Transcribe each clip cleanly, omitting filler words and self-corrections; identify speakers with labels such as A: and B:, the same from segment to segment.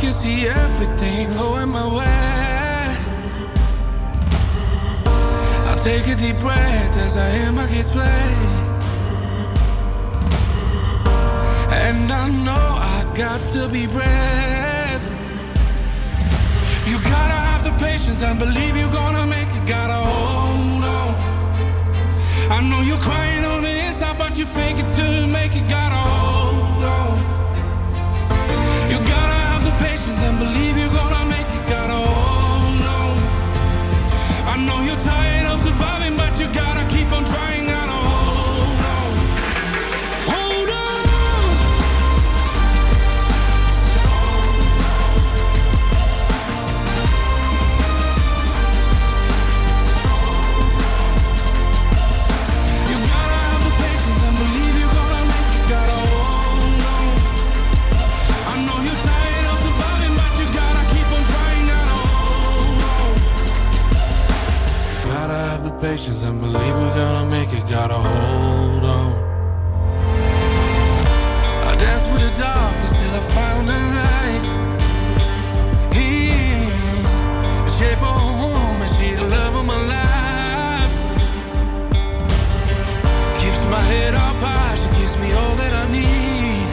A: can see everything going my way. I'll take a deep breath as I hear my kids play. And I know I got to be brave. You gotta have the patience and believe you're gonna make it. Gotta hold on. I know you're crying on the inside, but you fake it till you make it. Gotta hold on. You gotta have the patience and believe you're gonna make it. Gotta hold on. I know you're tired of surviving, but you gotta keep on trying. Gotta hold on. Hold on. You gotta have the patience and believe you're gonna make it. Gotta hold on. I know you're tired of surviving, but you gotta keep on trying. Gotta hold on. Gotta have the patience and believe we're gonna make it. Gotta hold on. I danced with the darkness till I found the light. The shape of home and she the love of my life. Keeps my head up high, she gives me all that I need.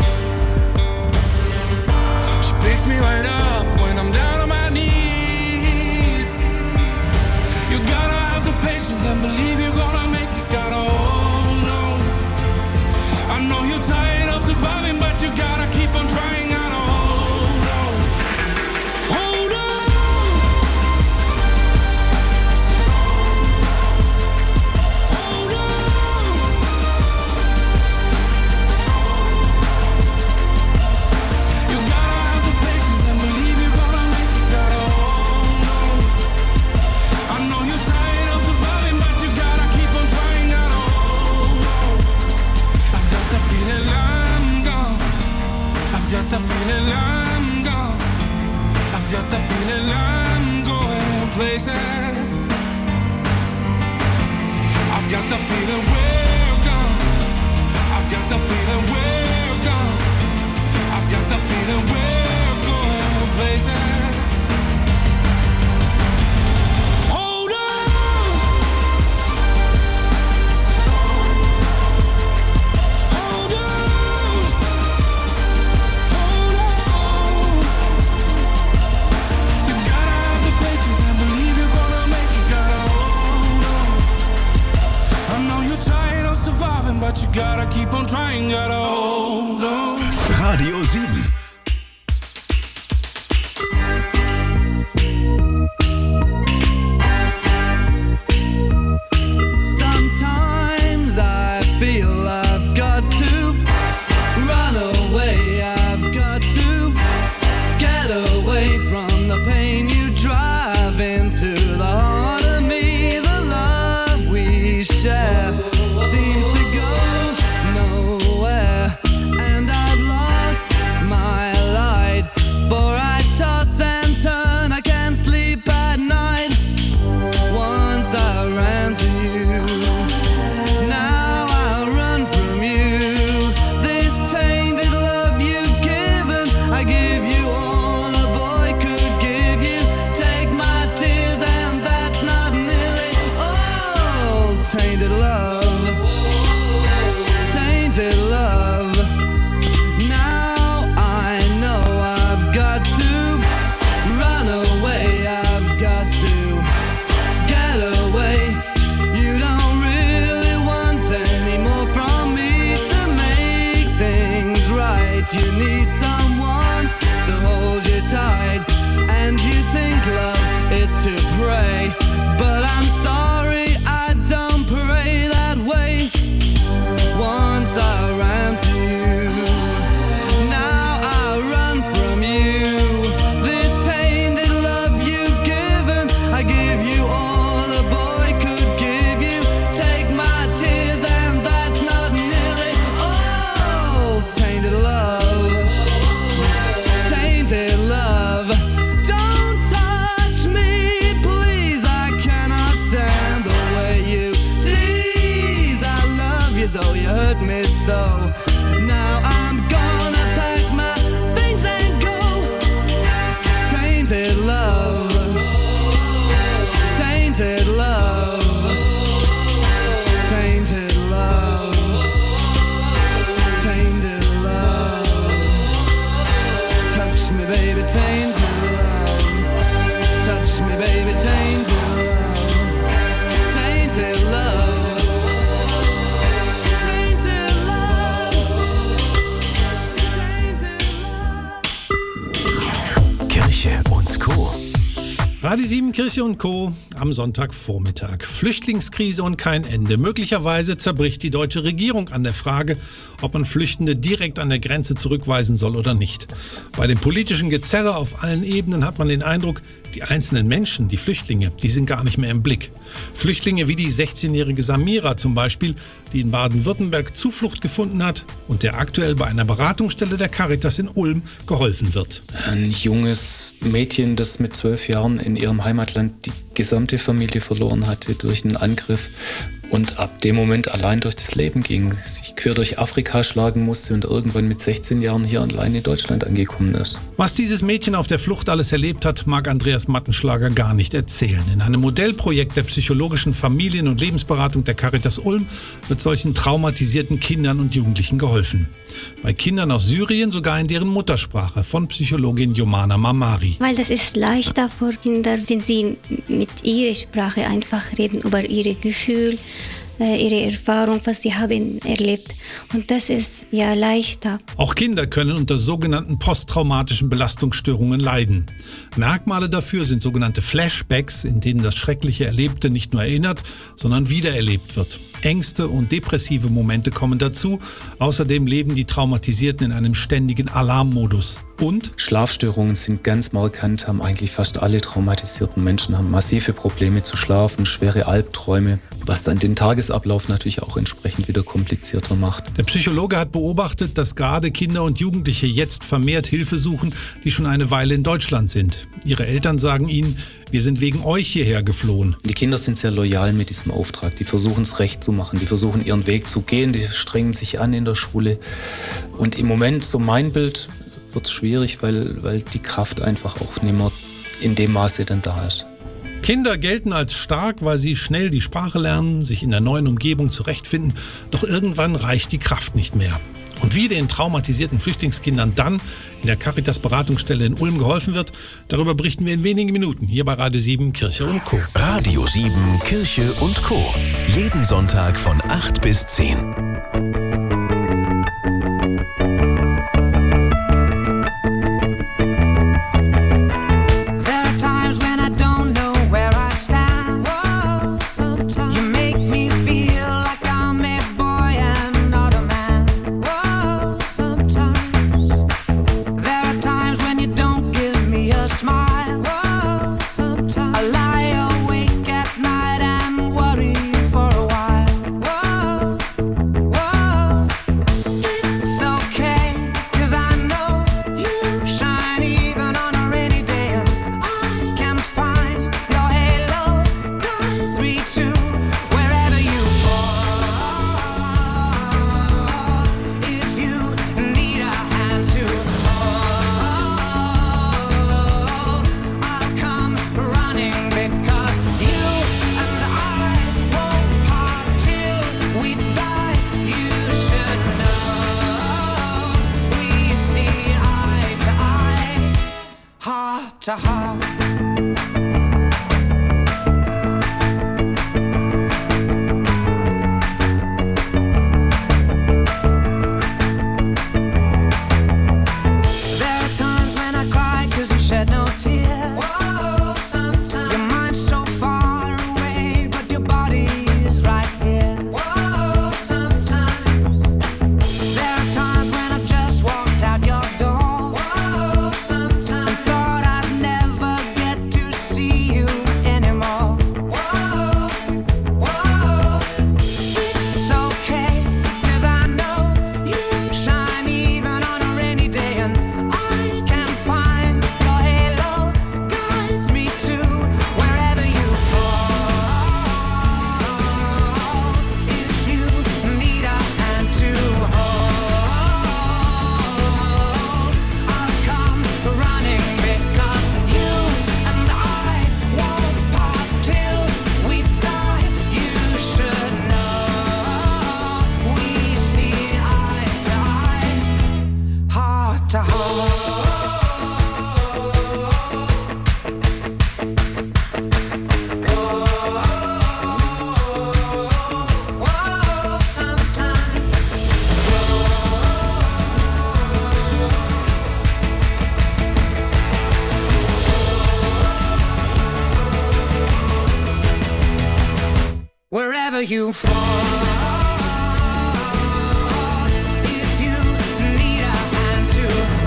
A: She picks me right up when I'm down on my knees. You gotta have the patience and believe you're gonna make it. Gotta hold on. I know you're tired of surviving, but you gotta keep on trying. Gotta hold on. Hold on. Hold on. You gotta have the patience and believe you're gonna make it. Gotta hold on. I know you're tired of surviving, but you gotta keep on trying. Gotta hold on. I've got the feeling I'm gone. I've got the feeling I'm gone. I've got the feeling I'm going places. I've got the feeling we're gone. I've got the feeling we're gone. I've got the feeling we're going places. Hold on. Hold on. Hold on. You gotta have the patience and believe you're gonna make it. Gotta hold on. I know you're tired of surviving, but you gotta keep on trying. Gotta hold on.
B: Radio 7.
C: Sometimes I feel I've got to run away. I've got to get away from the pain you drive into the heart of me. The love we share seems to go nowhere, and I've lost my light. For I toss and turn, I can't sleep at night. Once I ran to you, now I run from you. This tainted love you've given, I give you all a boy could give you. Take my tears and that's not nearly all. Tainted love, tainted love. Now I know I've got to run away. I've got to get away. You don't really want any more from me to make things right. You need someone to hold you tight, and you think love is to pray, but I'm sorry, I don't pray that way. Once I ran to you, now I run from you. This tainted love you've given, I give you all a boy could give you. Take my tears and that's not nearly all. Tainted love, tainted love. Don't touch me, please, I cannot stand the way you tease. I love you though you hurt me so. Now I'm gonna pack my things and go.
B: Radio 7, Kirche und Co. am Sonntagvormittag. Flüchtlingskrise und kein Ende. Möglicherweise zerbricht die deutsche Regierung an der Frage, ob man Flüchtende direkt an der Grenze zurückweisen soll oder nicht. Bei dem politischen Gezerre auf allen Ebenen hat man den Eindruck, die einzelnen Menschen, die Flüchtlinge, die sind gar nicht mehr im Blick. Flüchtlinge wie die 16-jährige Samira zum Beispiel, die in Baden-Württemberg Zuflucht gefunden hat und der aktuell bei einer Beratungsstelle der Caritas in Ulm geholfen wird.
D: Ein junges Mädchen, das mit 12 Jahren in ihrem Heimatland die gesamte Familie verloren hatte durch einen Angriff und ab dem Moment allein durch das Leben ging, sich quer durch Afrika schlagen musste und irgendwann mit 16 Jahren hier allein in Deutschland angekommen ist.
B: Was dieses Mädchen auf der Flucht alles erlebt hat, mag Andreas Mattenschlager gar nicht erzählen. In einem Modellprojekt der psychologischen Familien- und Lebensberatung der Caritas Ulm wird solchen traumatisierten Kindern und Jugendlichen geholfen. Bei Kindern aus Syrien sogar in deren Muttersprache von Psychologin Jomana Mamari.
E: Weil das ist leichter für Kinder, wenn sie mit ihrer Sprache einfach reden, über ihre Gefühle, ihre Erfahrung, was sie haben erlebt. Und das ist ja leichter.
B: Auch Kinder können unter sogenannten posttraumatischen Belastungsstörungen leiden. Merkmale dafür sind sogenannte Flashbacks, in denen das schreckliche Erlebte nicht nur erinnert, sondern wiedererlebt wird. Ängste und depressive Momente kommen dazu. Außerdem leben die Traumatisierten in einem ständigen Alarmmodus. Und
D: Schlafstörungen sind ganz markant, haben eigentlich fast alle traumatisierten Menschen, haben massive Probleme zu schlafen, schwere Albträume, was dann den Tagesablauf natürlich auch entsprechend wieder komplizierter macht.
B: Der Psychologe hat beobachtet, dass gerade Kinder und Jugendliche jetzt vermehrt Hilfe suchen, die schon eine Weile in Deutschland sind. Ihre Eltern sagen ihnen, wir sind wegen euch hierher geflohen.
D: Die Kinder sind sehr loyal mit diesem Auftrag, die versuchen es recht zu machen, die versuchen ihren Weg zu gehen, die strengen sich an in der Schule. Und im Moment, so mein Bild, wird es schwierig, weil die Kraft einfach auch nicht mehr in dem Maße dann da ist.
B: Kinder gelten als stark, weil sie schnell die Sprache lernen, sich in der neuen Umgebung zurechtfinden. Doch irgendwann reicht die Kraft nicht mehr. Und wie den traumatisierten Flüchtlingskindern dann in der Caritas-Beratungsstelle in Ulm geholfen wird, darüber berichten wir in wenigen Minuten hier bei Radio 7, Kirche und Co.
F: Radio 7, Kirche und Co. Jeden Sonntag von 8 bis 10.
A: To heart.
G: you fall. If you need a hand to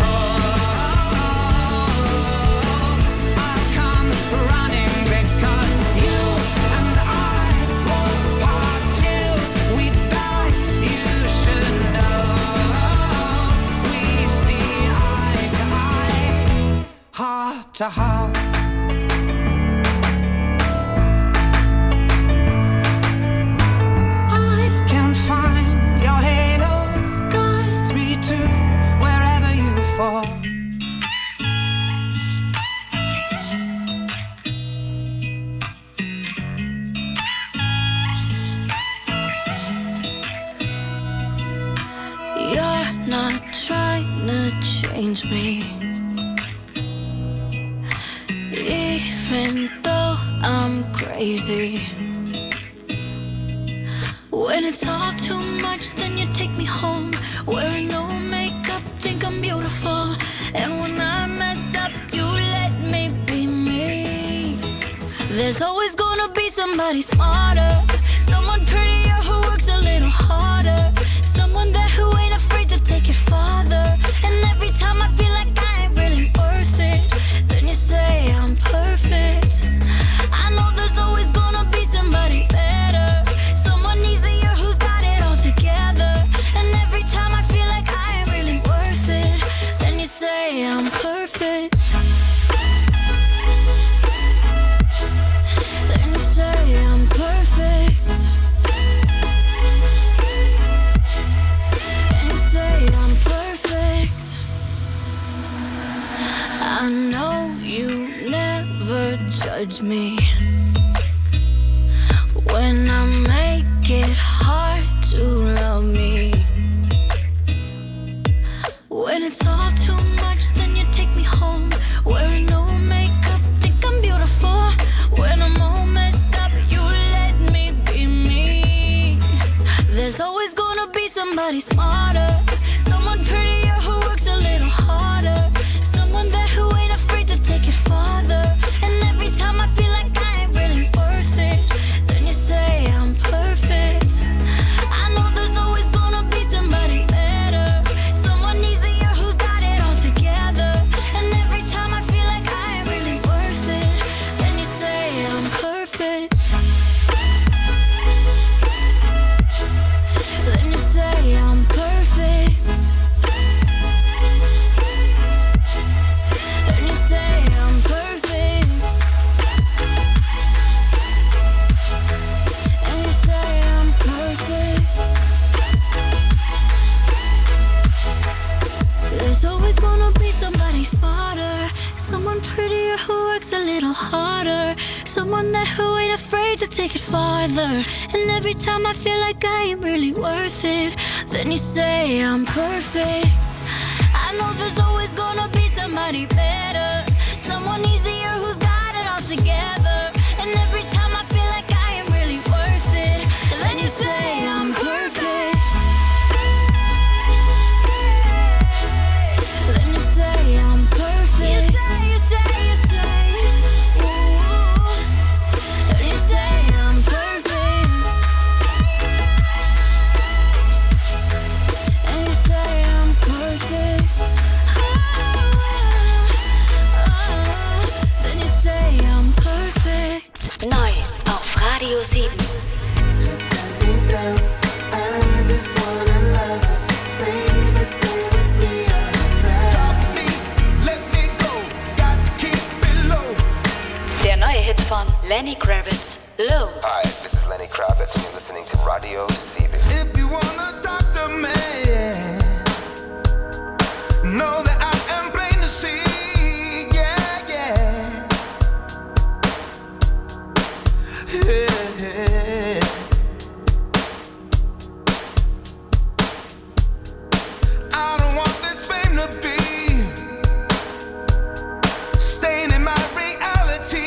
G: hold, I'll come running because you and I won't part till we die. You should know we see eye to eye, heart to heart.
H: You're not trying to change me, even though I'm crazy. When it's all too much, then you take me home, wearing no makeup, think I'm beautiful. And when I mess up, you let me be me. There's always gonna be somebody smarter, someone prettier who works a little harder, someone there who ain't afraid to take it farther. And every time I feel like I ain't really worth it, then you say I'm perfect. I know there's always gonna be somebody better, someone easier who's got it all together. And every time I feel like I ain't really worth it, then you say I'm perfect. Then you say I'm perfect. And you say I'm perfect. I know you never judge me when I make it hard to love me. When it's all too much, then you take me home, wearing no makeup, think I'm beautiful. When I'm all messed up, you let me be me. There's always gonna be somebody smarter, someone prettier who works a little harder, someone there who ain't afraid to take it farther. And every time I feel like I ain't really worth it, then you say I'm perfect. I know there's always gonna be somebody better, someone easier who's got it all together. And every time I feel like I ain't really worth it, then you say I'm perfect. Then you say I'm perfect. Then you say I'm perfect. And you say I'm perfect. There's always gonna be somebody smarter, someone prettier who works a little harder, someone there who ain't afraid to take it farther. And every time I feel like I ain't really worth it, then you say I'm perfect. I know there's always gonna be somebody better, someone easier who's got it all together. And every time I feel like I ain't really worth it, then you say I'm perfect. Then you say I'm perfect. You say, ooh. Then you say I'm perfect. And you say I'm perfect. Then you say I'm perfect.
I: Neu auf Radio 7. Der neue Hit von Lenny Kravitz, Low.
J: Hi, this is Lenny Kravitz and you're listening to Radio 7.
K: If you wanna talk to me, know that I am plain to see, yeah, yeah. Yeah. I don't want this fame to be staying in my reality,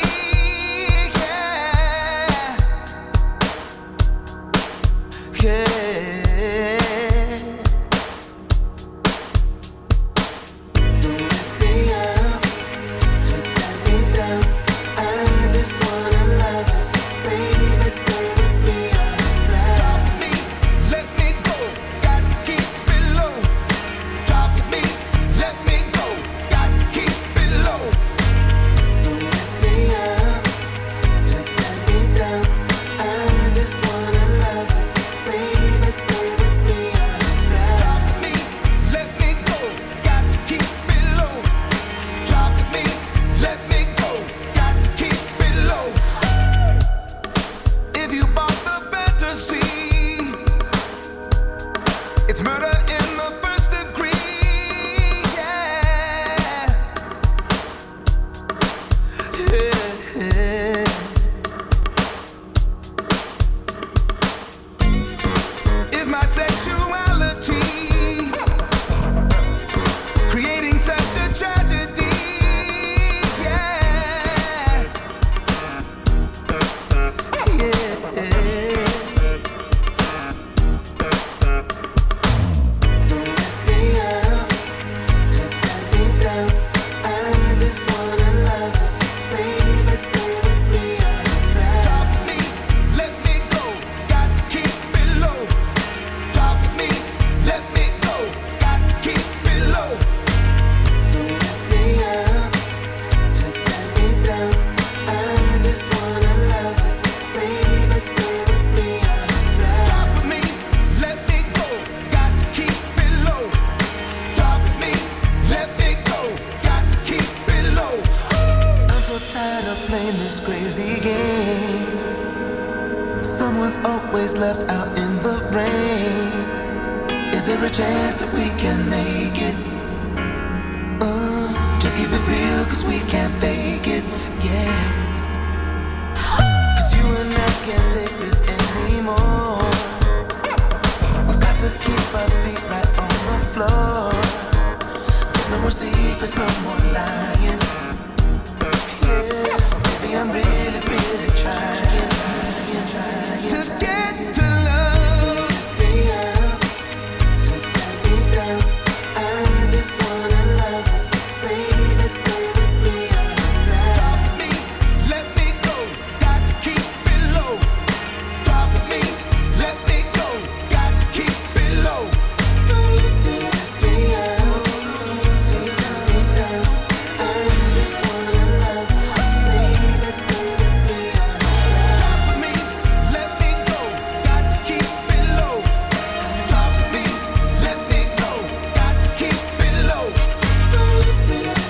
K: yeah. Yeah. this crazy game. Someone's always left out in the rain. Is there a chance that we can make it? Just keep it real, cause we can't fake it, yeah. Cause you and I can't take this anymore. We've got to keep our feet right on the floor. There's no more secrets, no more lying. Yeah, maybe I'm really, really trying to get to love me up, to turn me down. I just wanna love you, baby, stay with me all night. Drop me, let me go, got to keep it low. Drop me, let me go, got to keep it low. Don't lift me up, to turn me down. I just wanna love you, baby, stay with me all night. Drop me, let me go, got to keep it low. Drop me, let me go, got to keep it low. Don't lift me up,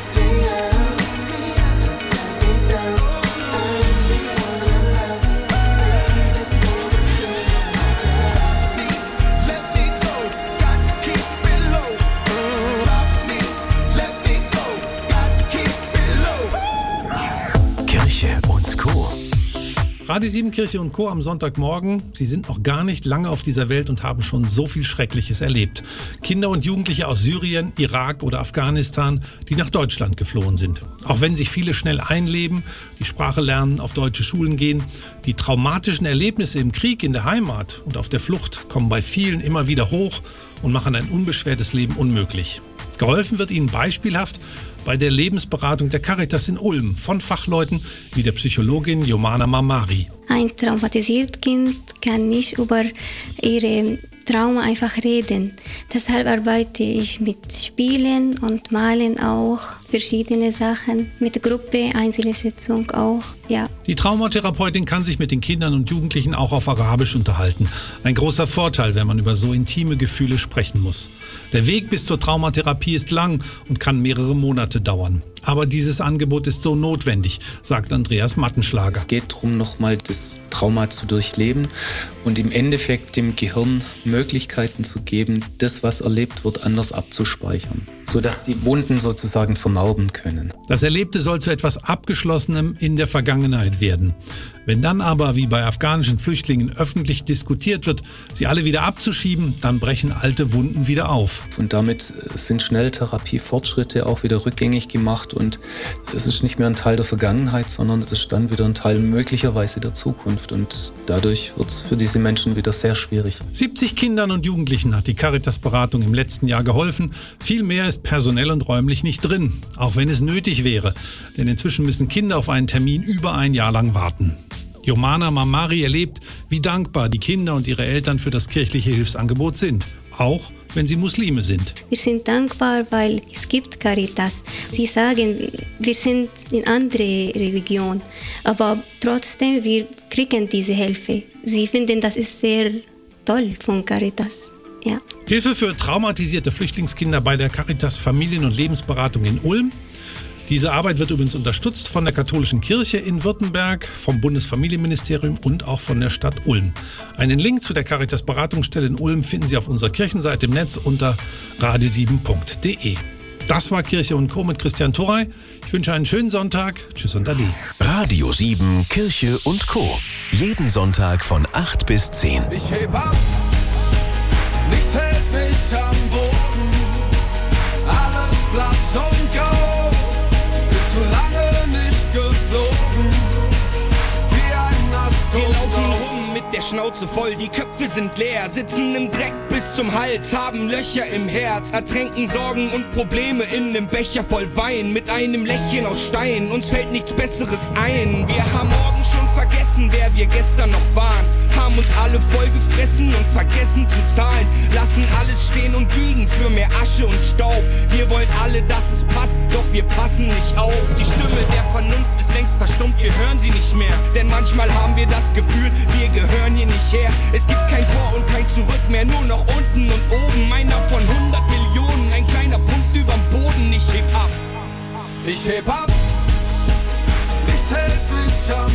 K: to turn me down. I just wanna love you, baby, stay with me. Drop me, let me go, got to keep it low. Drop me, let me go, got to keep it low.
F: Kirche und Co.
B: Radio 7 Kirche und Co. am Sonntagmorgen. Sie sind noch gar nicht lange auf dieser Welt und haben schon so viel Schreckliches erlebt. Kinder und Jugendliche aus Syrien, Irak oder Afghanistan, die nach Deutschland geflohen sind. Auch wenn sich viele schnell einleben, die Sprache lernen, auf deutsche Schulen gehen, die traumatischen Erlebnisse im Krieg, in der Heimat und auf der Flucht kommen bei vielen immer wieder hoch und machen ein unbeschwertes Leben unmöglich. Geholfen wird ihnen beispielhaft bei der Lebensberatung der Caritas in Ulm von Fachleuten wie der Psychologin Yomana Mamari.
E: Ein traumatisiertes Kind kann nicht über ihre Trauma einfach reden. Deshalb arbeite ich mit Spielen und Malen auch, verschiedene Sachen, mit Gruppe, Einzelsitzung auch, ja.
B: Die Traumatherapeutin kann sich mit den Kindern und Jugendlichen auch auf Arabisch unterhalten. Ein großer Vorteil, wenn man über so intime Gefühle sprechen muss. Der Weg bis zur Traumatherapie ist lang und kann mehrere Monate dauern. Aber dieses Angebot ist so notwendig, sagt Andreas Mattenschlager.
D: Es geht darum, nochmal das Trauma zu durchleben und im Endeffekt dem Gehirn Möglichkeiten zu geben, das, was erlebt wird, anders abzuspeichern, sodass die Wunden sozusagen vernarben können.
B: Das Erlebte soll zu etwas Abgeschlossenem in der Vergangenheit werden. Wenn dann aber, wie bei afghanischen Flüchtlingen, öffentlich diskutiert wird, sie alle wieder abzuschieben, dann brechen alte Wunden wieder auf.
D: Und damit sind schnell Therapiefortschritte auch wieder rückgängig gemacht und es ist nicht mehr ein Teil der Vergangenheit, sondern es ist dann wieder ein Teil möglicherweise der Zukunft und dadurch wird es für diese Menschen wieder sehr schwierig.
B: 70 Kindern und Jugendlichen hat die Caritas-Beratung im letzten Jahr geholfen. Viel mehr ist personell und räumlich nicht drin, auch wenn es nötig wäre. Denn inzwischen müssen Kinder auf einen Termin über ein Jahr lang warten. Yomana Mamari erlebt, wie dankbar die Kinder und ihre Eltern für das kirchliche Hilfsangebot sind. Auch wenn sie Muslime sind.
E: Wir sind dankbar, weil es gibt Caritas. Sie sagen, wir sind in andere Religion, aber trotzdem wir kriegen diese Hilfe. Sie finden, das ist sehr toll von Caritas. Ja.
B: Hilfe für traumatisierte Flüchtlingskinder bei der Caritas Familien- und Lebensberatung in Ulm. Diese Arbeit wird übrigens unterstützt von der Katholischen Kirche in Württemberg, vom Bundesfamilienministerium und auch von der Stadt Ulm. Einen Link zu der Caritas Beratungsstelle in Ulm finden Sie auf unserer Kirchenseite im Netz unter radio7.de. Das war Kirche und Co. mit Christian Thorey. Ich wünsche einen schönen Sonntag. Tschüss und Ade.
F: Radio 7 Kirche und Co. Jeden Sonntag von 8 bis 10.
K: Ich heb ab, nichts hält mich am Boden, alles blass und grau, bin zu lange nicht geflogen, wie ein Astronaut.
L: Wir laufen rum mit der Schnauze voll, die Köpfe sind leer, sitzen im Dreck bis zum Hals, haben Löcher im Herz, ertränken Sorgen und Probleme in nem Becher voll Wein, mit einem Lächeln aus Stein, uns fällt nichts Besseres ein. Wir haben morgen schon vergessen, wer wir gestern noch waren, haben uns alle voll gefressen und vergessen zu zahlen, lassen alles stehen und liegen für mehr Asche und Staub. Wir wollen alle, dass es passt, doch wir passen nicht auf. Die Stimme der Vernunft ist längst verstummt, wir hören sie nicht mehr, denn manchmal haben wir das Gefühl, wir gehören hier nicht her. Es gibt kein Vor und kein Zurück mehr, nur noch unten und oben. Einer von 100 Millionen, ein kleiner Punkt überm Boden. Ich heb ab,
K: ich heb ab, nichts hält mich am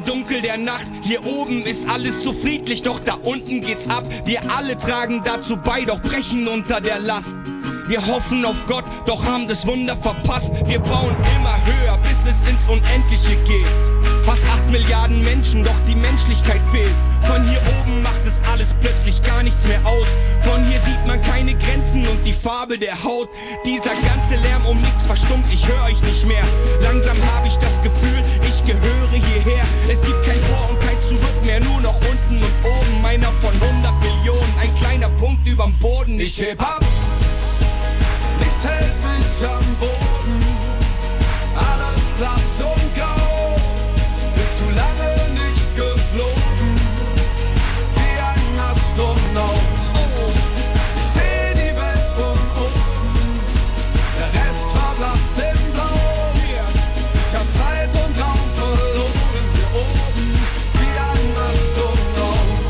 L: Dunkel der Nacht. Hier oben ist alles so friedlich, doch da unten geht's ab. Wir alle tragen dazu bei, doch brechen unter der Last. Wir hoffen auf Gott, doch haben das Wunder verpasst. Wir bauen immer höher, bis es ins Unendliche geht. Fast 8 Milliarden Menschen, doch die Menschlichkeit fehlt. Von hier oben macht es alles plötzlich gar nichts mehr aus. Von hier sieht man keine Grenzen und die Farbe der Haut. Dieser ganze Lärm um nichts verstummt, ich höre euch nicht mehr. Langsam habe ich das Gefühl, ich gehöre hierher. Es gibt kein Vor und kein Zurück mehr, nur noch unten und oben. Meiner von 100 Millionen, ein kleiner Punkt überm Boden.
K: Ich heb ab, nichts hält mich am Boden. Alles blass und grau, bin zu lange nicht geflogen, wie ein Astronaut. Ich seh die Welt von oben, der Rest verblasst im Blau. Ich hab Zeit und Raum verloren, hier oben, wie ein Astronaut.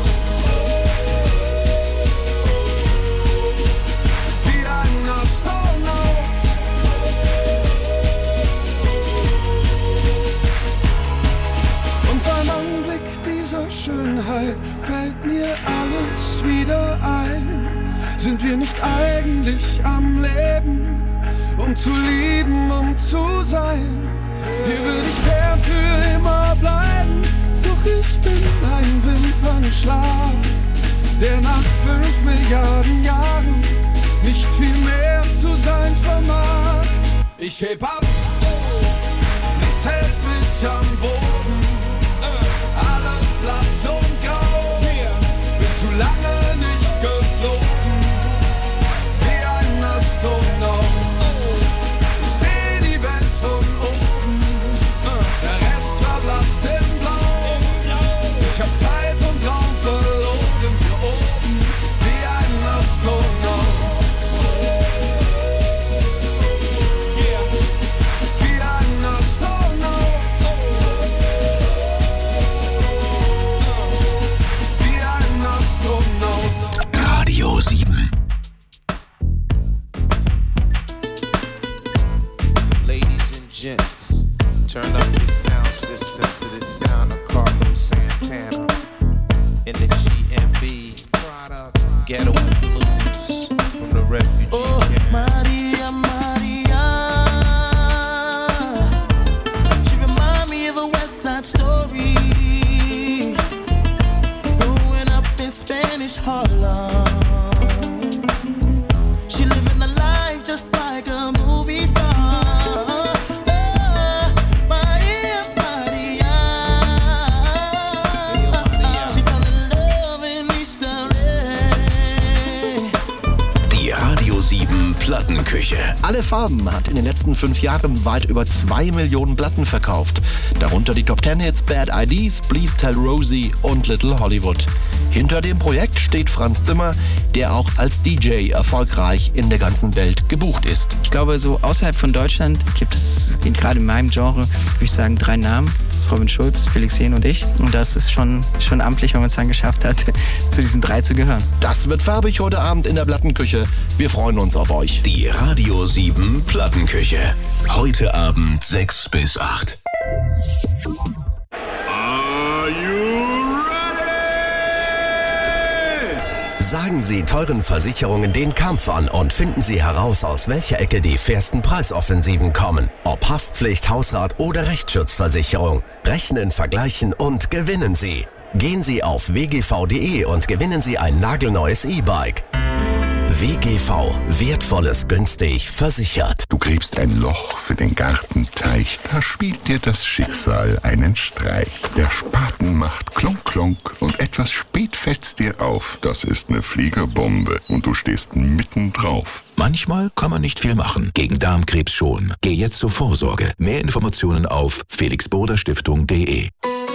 K: Wie ein Astronaut. Und beim Anblick dieser Schönheit fällt mir alles wieder ein. Sind wir nicht eigentlich am Leben, um zu lieben, um zu sein? Hier würde ich gern für immer bleiben, doch ich bin ein Wimpernschlag, der nach 5 Milliarden Jahren nicht viel mehr zu sein vermag. Ich heb ab, nichts hält mich am Boden, alles blass und grau, bin zu lange nicht geflogen, wie ein Astronaut. Ich seh die Welt von oben, der Rest verblasst im Blau. Ich hab Zeit und Raum verloren, hier oben, wie ein Astronaut. Wie ein Astronaut. Wie ein Astronaut.
F: Radio 7.
M: Ladies and gents, turn up your sound system to the sound of Carlos Santana in the GMB Ghetto Blues from the refugee camp.
C: Maria, Maria, she remind me of a West Side Story, growing up in Spanish Harlem. She living a life just like a movie star. Oh, Maria, Maria, she fell in love in East LA.
F: Die Radio 7 Plattenküche.
N: Alle Farben hat in den letzten 5 Jahren weit über 2 Millionen Platten verkauft. Darunter die Top 10 Hits Bad IDs, Please Tell Rosie und Little Hollywood. Hinter dem Projekt steht Franz Zimmer, der auch als DJ erfolgreich in der ganzen Welt gebucht ist.
O: Ich glaube, so außerhalb von Deutschland gibt es, gerade in meinem Genre, würde ich sagen, 3 Namen. Das ist Robin Schulz, Felix Jähn und ich. Und das ist schon amtlich, wenn man es dann geschafft hat, zu diesen 3 zu gehören.
N: Das wird farbig heute Abend in der Plattenküche. Wir freuen uns auf euch.
F: Die Radio 7 Plattenküche. Heute Abend 6 bis 8.
P: Are you
F: Sagen Sie teuren Versicherungen den Kampf an und finden Sie heraus, aus welcher Ecke die fairsten Preisoffensiven kommen. Ob Haftpflicht, Hausrat oder Rechtsschutzversicherung. Rechnen, vergleichen und gewinnen Sie. Gehen Sie auf wgv.de und gewinnen Sie ein nagelneues E-Bike. WGV. Wertvolles günstig versichert.
Q: Du gräbst ein Loch für den Gartenteich. Da spielt dir das Schicksal einen Streich. Der Spaten macht klonk klonk und etwas spät fällt's dir auf. Das ist eine Fliegerbombe und du stehst mitten drauf.
F: Manchmal kann man nicht viel machen. Gegen Darmkrebs schon. Geh jetzt zur Vorsorge. Mehr Informationen auf felixbroderstiftung.de.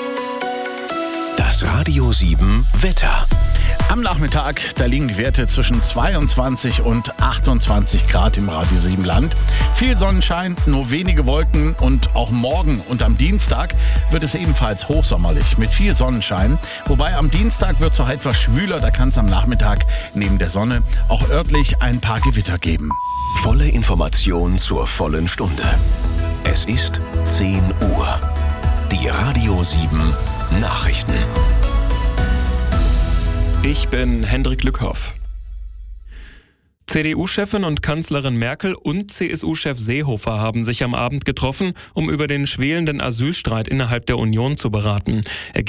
F: Das Radio 7 Wetter.
R: Am Nachmittag, da liegen die Werte zwischen 22 und 28 Grad im Radio 7 Land. Viel Sonnenschein, nur wenige Wolken und auch morgen und am Dienstag wird es ebenfalls hochsommerlich mit viel Sonnenschein. Wobei am Dienstag wird es auch etwas schwüler, da kann es am Nachmittag neben der Sonne auch örtlich ein paar Gewitter geben.
F: Volle Information zur vollen Stunde. Es ist 10 Uhr.
P: Die Radio 7 Nachrichten.
S: Ich bin Hendrik Lückhoff. CDU-Chefin und Kanzlerin Merkel und CSU-Chef Seehofer haben sich am Abend getroffen, um über den schwelenden Asylstreit innerhalb der Union zu beraten.